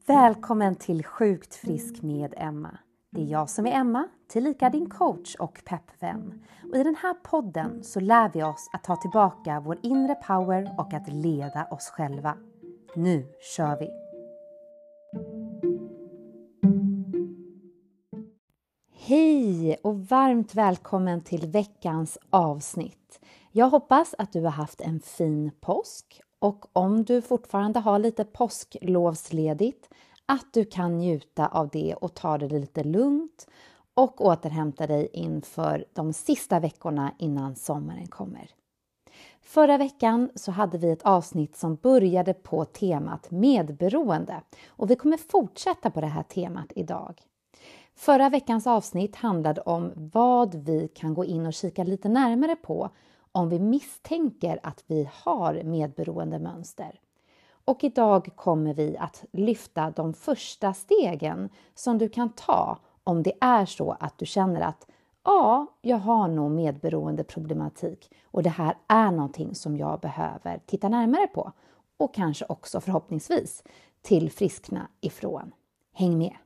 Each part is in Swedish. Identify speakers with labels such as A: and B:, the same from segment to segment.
A: Välkommen till Sjukt frisk med Emma. Det är jag som är Emma, tillika din coach och peppvän. Och i den här podden så lär vi oss att ta tillbaka vår inre power och att leda oss själva. Nu kör vi! Hej och varmt välkommen till veckans avsnitt. Jag hoppas att du har haft en fin påsk och om du fortfarande har lite påsklovsledigt att du kan njuta av det och ta det lite lugnt och återhämta dig inför de sista veckorna innan sommaren kommer. Förra veckan så hade vi ett avsnitt som började på temat medberoende och vi kommer fortsätta på det här temat idag. Förra veckans avsnitt handlade om vad vi kan gå in och kika lite närmare på om vi misstänker att vi har medberoende mönster. Och idag kommer vi att lyfta de första stegen som du kan ta om det är så att du känner att jag har nog medberoende problematik och det här är någonting som jag behöver titta närmare på och kanske också förhoppningsvis tillfriskna ifrån. Häng med!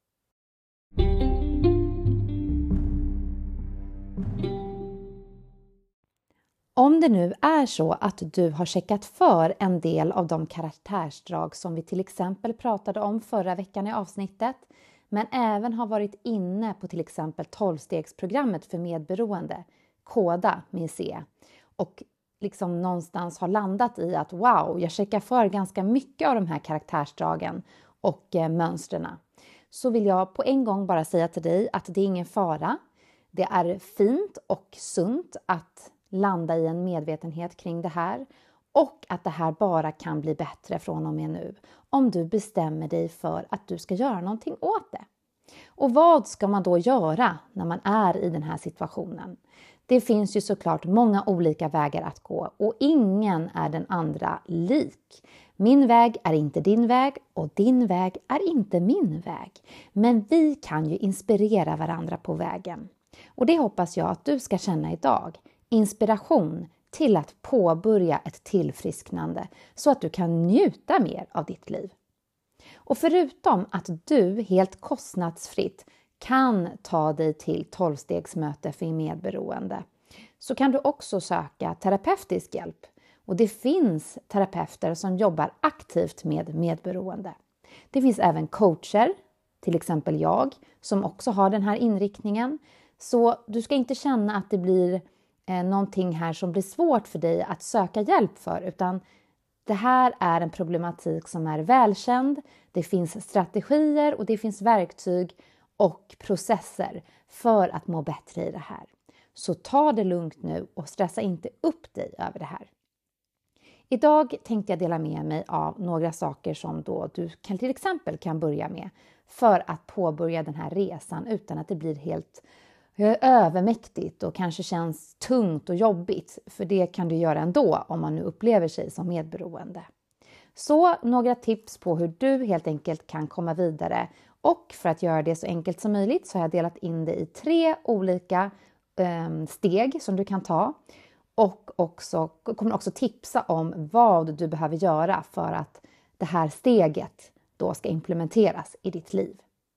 A: Om det nu är så att du har checkat för en del av de karaktärsdrag som vi till exempel pratade om förra veckan i avsnittet, men även har varit inne på till exempel 12-stegsprogrammet för medberoende, KODA med C, och liksom någonstans har landat i att jag checkar för ganska mycket av de här karaktärsdragen och mönstren, så vill jag på en gång bara säga till dig att det är ingen fara. Det är fint och sunt att landa i en medvetenhet kring det här och att det här bara kan bli bättre från och med nu om du bestämmer dig för att du ska göra någonting åt det. Och vad ska man då göra när man är i den här situationen? Det finns ju såklart många olika vägar att gå och ingen är den andra lik. Min väg är inte din väg och din väg är inte min väg. Men vi kan ju inspirera varandra på vägen. Och det hoppas jag att du ska känna idag. Inspiration till att påbörja ett tillfrisknande så att du kan njuta mer av ditt liv. Och förutom att du helt kostnadsfritt kan ta dig till 12-stegsmöte för medberoende så kan du också söka terapeutisk hjälp. Och det finns terapeuter som jobbar aktivt med medberoende. Det finns även coacher, till exempel jag, som också har den här inriktningen. Så du ska inte känna att det blir någonting här som blir svårt för dig att söka hjälp för, utan det här är en problematik som är välkänd. Det finns strategier och det finns verktyg och processer för att må bättre i det här. Så ta det lugnt nu och stressa inte upp dig över det här. Idag tänkte jag dela med mig av några saker som då du till exempel kan börja med för att påbörja den här resan utan att det blir helt övermäktigt och kanske känns tungt och jobbigt, för det kan du göra ändå om man nu upplever sig som medberoende. Så några tips på hur du helt enkelt kan komma vidare, och för att göra det så enkelt som möjligt så har jag delat in det i 3 olika steg som du kan ta och kommer också tipsa om vad du behöver göra för att det här steget då ska implementeras i ditt liv.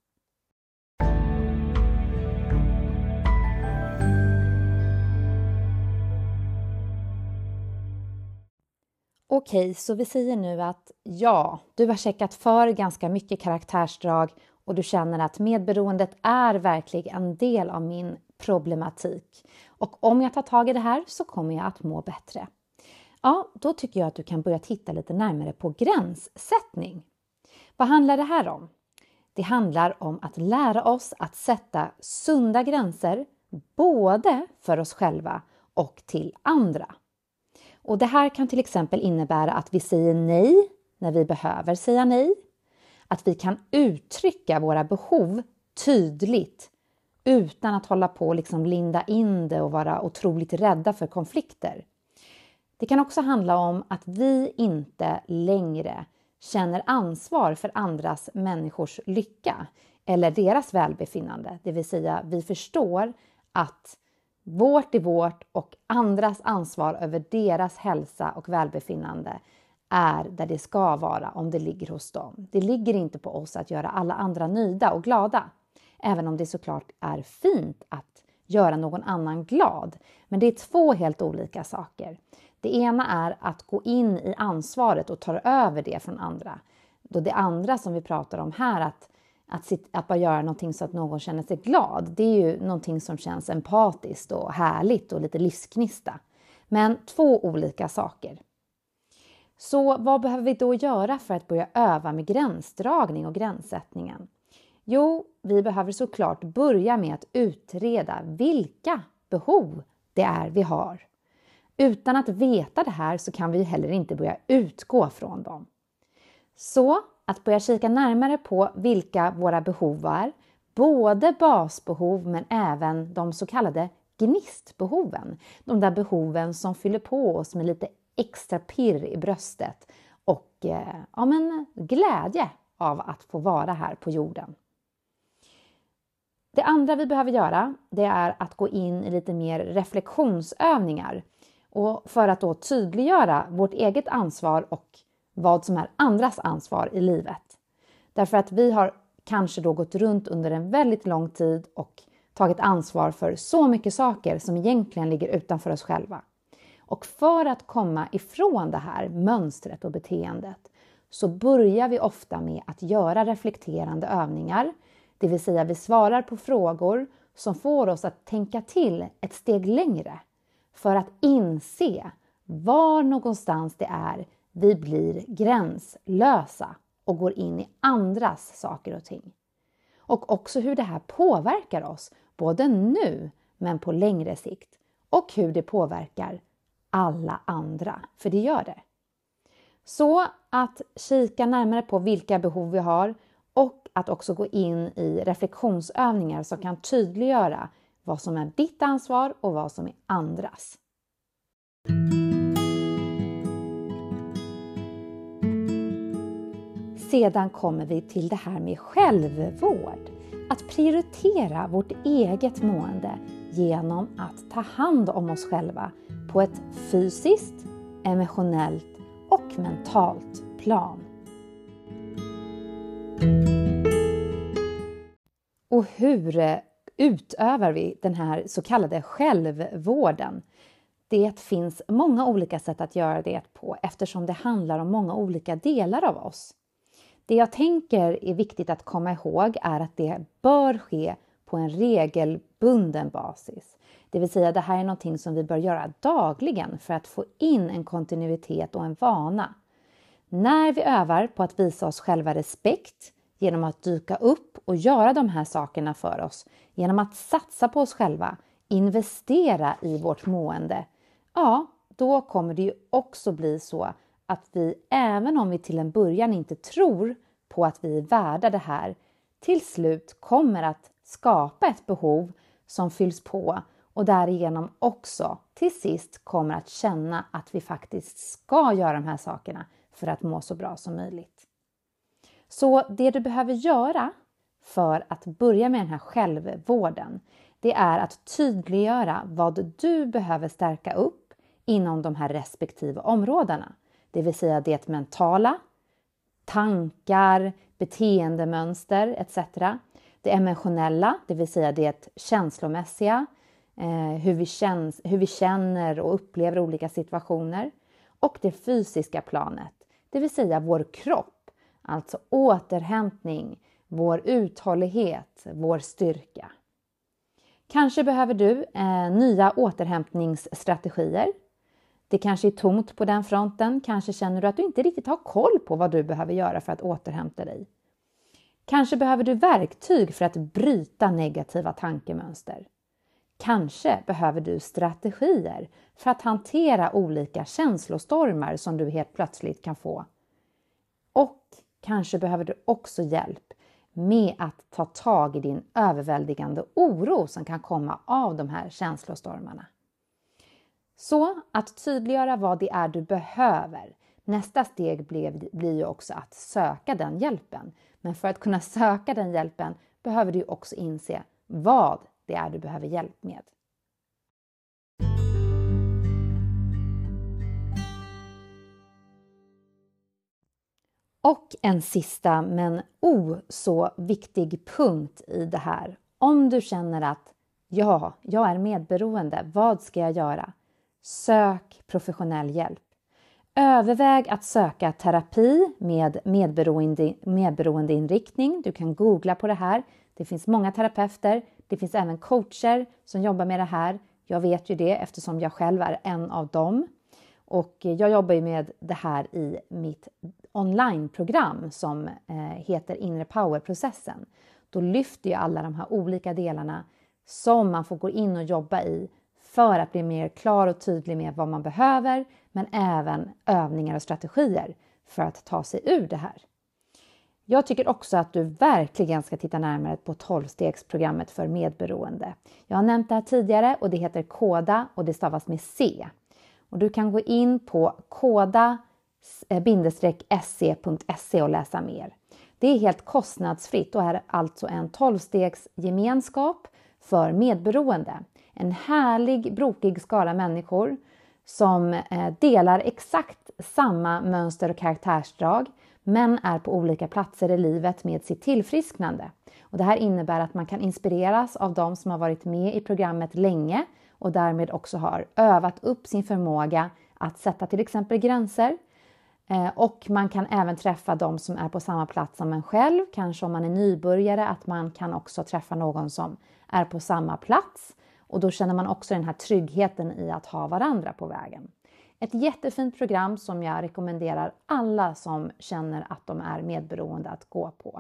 A: Okej, så vi säger nu att du har checkat för ganska mycket karaktärsdrag och du känner att medberoendet är verkligen en del av min problematik. Och om jag tar tag i det här så kommer jag att må bättre. Ja, då tycker jag att du kan börja titta lite närmare på gränssättning. Vad handlar det här om? Det handlar om att lära oss att sätta sunda gränser både för oss själva och till andra. Och det här kan till exempel innebära att vi säger nej när vi behöver säga nej. Att vi kan uttrycka våra behov tydligt utan att hålla på och linda in det och vara otroligt rädda för konflikter. Det kan också handla om att vi inte längre känner ansvar för andras människors lycka eller deras välbefinnande. Det vill säga vi förstår att vårt är vårt och andras ansvar över deras hälsa och välbefinnande är där det ska vara om det ligger hos dem. Det ligger inte på oss att göra alla andra nöjda och glada. Även om det såklart är fint att göra någon annan glad. Men det är två helt olika saker. Det ena är att gå in i ansvaret och ta över det från andra. Då det andra som vi pratar om här, att bara göra någonting så att någon känner sig glad. Det är ju någonting som känns empatiskt och härligt och lite livsknista. Men två olika saker. Så vad behöver vi då göra för att börja öva med gränsdragning och gränssättningen? Jo, vi behöver såklart börja med att utreda vilka behov det är vi har. Utan att veta det här så kan vi heller inte börja utgå från dem. Så att börja kika närmare på vilka våra behov är, både basbehov men även de så kallade gnistbehoven. De där behoven som fyller på oss med lite extra pirr i bröstet och glädje av att få vara här på jorden. Det andra vi behöver göra, det är att gå in i lite mer reflektionsövningar och för att då tydliggöra vårt eget ansvar och vad som är andras ansvar i livet. Därför att vi har kanske då gått runt under en väldigt lång tid och tagit ansvar för så mycket saker som egentligen ligger utanför oss själva. Och för att komma ifrån det här mönstret och beteendet så börjar vi ofta med att göra reflekterande övningar. Det vill säga vi svarar på frågor som får oss att tänka till ett steg längre. För att inse var någonstans det är vi blir gränslösa och går in i andras saker och ting. Och också hur det här påverkar oss, både nu men på längre sikt. Och hur det påverkar alla andra, för det gör det. Så att kika närmare på vilka behov vi har och att också gå in i reflektionsövningar som kan tydliggöra vad som är ditt ansvar och vad som är andras. Sedan kommer vi till det här med självvård. Att prioritera vårt eget mående genom att ta hand om oss själva på ett fysiskt, emotionellt och mentalt plan. Och hur utövar vi den här så kallade självvården? Det finns många olika sätt att göra det på eftersom det handlar om många olika delar av oss. Det jag tänker är viktigt att komma ihåg är att det bör ske på en regelbunden basis. Det vill säga det här är någonting som vi bör göra dagligen för att få in en kontinuitet och en vana. När vi övar på att visa oss själva respekt genom att dyka upp och göra de här sakerna för oss, genom att satsa på oss själva, investera i vårt mående, ja, då kommer det ju också bli så att vi, även om vi till en början inte tror på att vi är värda det här, till slut kommer att skapa ett behov som fylls på och därigenom också till sist kommer att känna att vi faktiskt ska göra de här sakerna för att må så bra som möjligt. Så det du behöver göra för att börja med den här självvården, det är att tydliggöra vad du behöver stärka upp inom de här respektive områdena. Det vill säga det mentala, tankar, beteendemönster etc. Det emotionella, det vill säga det känslomässiga, hur vi känner och upplever olika situationer. Och det fysiska planet, det vill säga vår kropp, alltså återhämtning, vår uthållighet, vår styrka. Kanske behöver du nya återhämtningsstrategier. Det kanske är tomt på den fronten. Kanske känner du att du inte riktigt har koll på vad du behöver göra för att återhämta dig. Kanske behöver du verktyg för att bryta negativa tankemönster. Kanske behöver du strategier för att hantera olika känslostormar som du helt plötsligt kan få. Och kanske behöver du också hjälp med att ta tag i din överväldigande oro som kan komma av de här känslostormarna. Så att tydliggöra vad det är du behöver. Nästa steg blir ju också att söka den hjälpen. Men för att kunna söka den hjälpen behöver du också inse vad det är du behöver hjälp med. Och en sista men så viktig punkt i det här. Om du känner att jag är medberoende, vad ska jag göra? Sök professionell hjälp. Överväg att söka terapi med medberoendeinriktning. Du kan googla på det här. Det finns många terapeuter. Det finns även coacher som jobbar med det här. Jag vet ju det eftersom jag själv är en av dem. Och jag jobbar ju med det här i mitt onlineprogram som heter Inre Power-processen. Då lyfter jag alla de här olika delarna som man får gå in och jobba i för att bli mer klar och tydlig med vad man behöver, men även övningar och strategier för att ta sig ur det här. Jag tycker också att du verkligen ska titta närmare på 12-stegsprogrammet för medberoende. Jag har nämnt det här tidigare och det heter KODA och det stavas med C. Och du kan gå in på koda-se.se och läsa mer. Det är helt kostnadsfritt och är alltså en 12-stegs gemenskap för medberoende. En härlig, brokig skara människor som delar exakt samma mönster och karaktärsdrag men är på olika platser i livet med sitt tillfrisknande. Och det här innebär att man kan inspireras av de som har varit med i programmet länge och därmed också har övat upp sin förmåga att sätta till exempel gränser. Och man kan även träffa de som är på samma plats som en själv. Kanske om man är nybörjare att man kan också träffa någon som är på samma plats. Och då känner man också den här tryggheten i att ha varandra på vägen. Ett jättefint program som jag rekommenderar alla som känner att de är medberoende att gå på.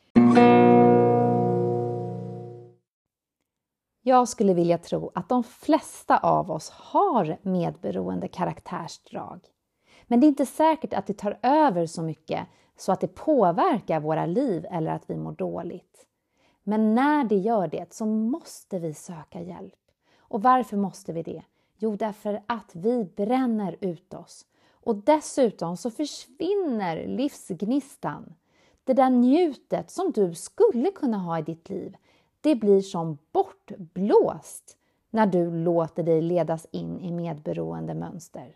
A: Jag skulle vilja tro att de flesta av oss har medberoende karaktärsdrag. Men det är inte säkert att det tar över så mycket så att det påverkar våra liv eller att vi mår dåligt. Men när det gör det så måste vi söka hjälp. Och varför måste vi det? Jo, därför att vi bränner ut oss. Och dessutom så försvinner livsgnistan. Det där njutet som du skulle kunna ha i ditt liv, det blir som bortblåst när du låter dig ledas in i medberoende mönster.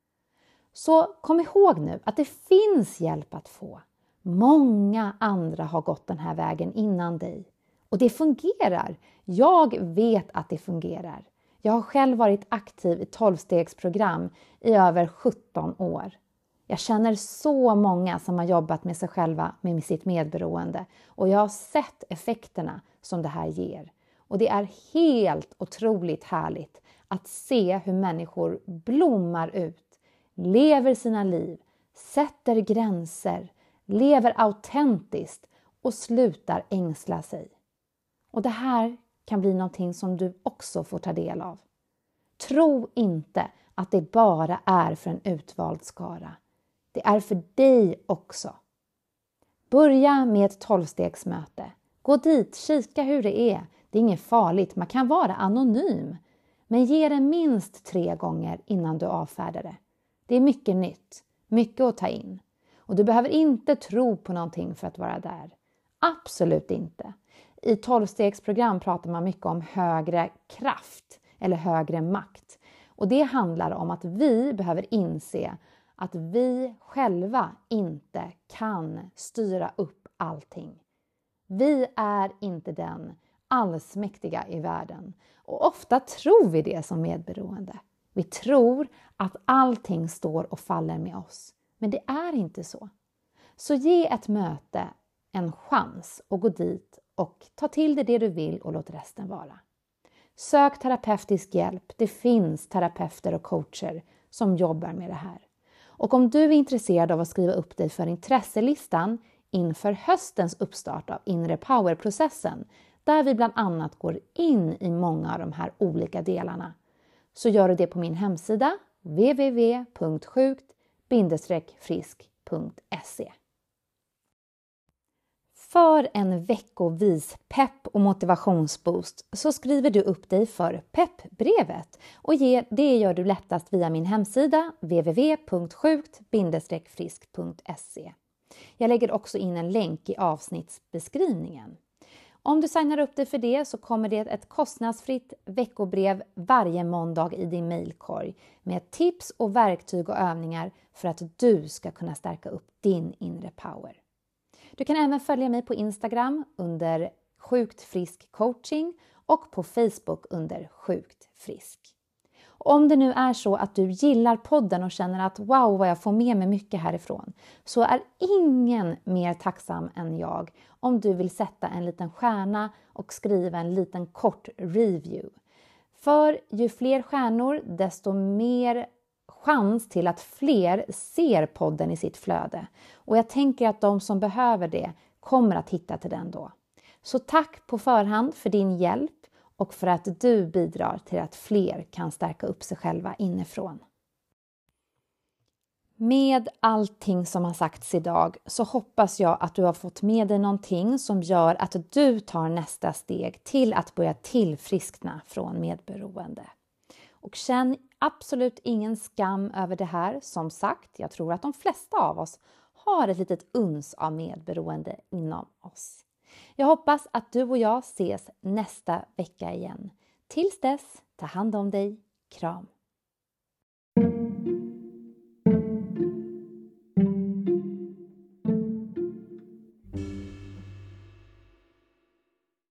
A: Så kom ihåg nu att det finns hjälp att få. Många andra har gått den här vägen innan dig. Och det fungerar. Jag vet att det fungerar. Jag har själv varit aktiv i 12-stegsprogram i över 17 år. Jag känner så många som har jobbat med sig själva med sitt medberoende. Och jag har sett effekterna som det här ger. Och det är helt otroligt härligt att se hur människor blommar ut, lever sina liv, sätter gränser, lever autentiskt och slutar ängsla sig. Och det här kan bli någonting som du också får ta del av. Tro inte att det bara är för en utvald skara. Det är för dig också. Börja med ett 12-stegsmöte. Gå dit, kika hur det är. Det är inget farligt, man kan vara anonym. Men ge det minst 3 gånger innan du avfärdar det. Det är mycket nytt, mycket att ta in. Och du behöver inte tro på någonting för att vara där. Absolut inte. I 12-stegsprogram pratar man mycket om högre kraft eller högre makt. Och det handlar om att vi behöver inse att vi själva inte kan styra upp allting. Vi är inte den allsmäktiga i världen. Och ofta tror vi det som medberoende. Vi tror att allting står och faller med oss. Men det är inte så. Så ge ett möte en chans och gå dit och ta till dig det du vill och låt resten vara. Sök terapeutisk hjälp. Det finns terapeuter och coacher som jobbar med det här. Och om du är intresserad av att skriva upp dig för intresselistan inför höstens uppstart av Inre Power-processen, där vi bland annat går in i många av de här olika delarna, så gör du det på min hemsida www.sjukt-frisk.se. För en veckovis pepp- och motivationsboost så skriver du upp dig för peppbrevet och det gör du lättast via min hemsida www.sjukt-frisk.se. Jag lägger också in en länk i avsnittsbeskrivningen. Om du signar upp dig för det så kommer det ett kostnadsfritt veckobrev varje måndag i din mejlkorg med tips och verktyg och övningar för att du ska kunna stärka upp din inre power. Du kan även följa mig på Instagram under Sjukt frisk coaching och på Facebook under Sjukt frisk. Om det nu är så att du gillar podden och känner att wow vad jag får med mig mycket härifrån, så är ingen mer tacksam än jag om du vill sätta en liten stjärna och skriva en liten kort review. För ju fler stjärnor desto mer chans till att fler ser podden i sitt flöde. Och jag tänker att de som behöver det kommer att hitta till den då. Så tack på förhand för din hjälp och för att du bidrar till att fler kan stärka upp sig själva inifrån. Med allting som har sagts idag så hoppas jag att du har fått med dig någonting som gör att du tar nästa steg till att börja tillfriskna från medberoende. Och känn absolut ingen skam över det här. Som sagt, jag tror att de flesta av oss har ett litet uns av medberoende inom oss. Jag hoppas att du och jag ses nästa vecka igen. Tills dess, ta hand om dig. Kram!